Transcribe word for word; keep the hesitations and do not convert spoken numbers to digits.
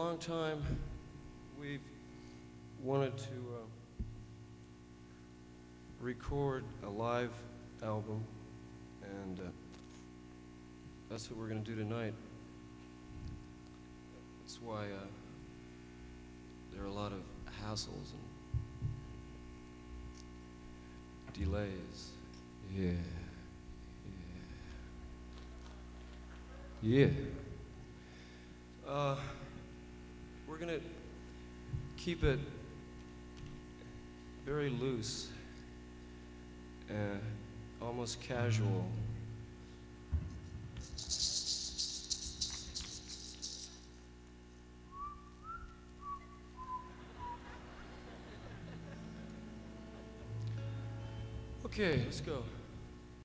long time we've wanted to uh, record a live album, and uh, that's what we're going to do tonight. That's why uh, there are a lot of hassles and delays. Yeah. Yeah. Yeah. Uh, we're gonna keep it very loose, uh, almost casual. Okay, let's go.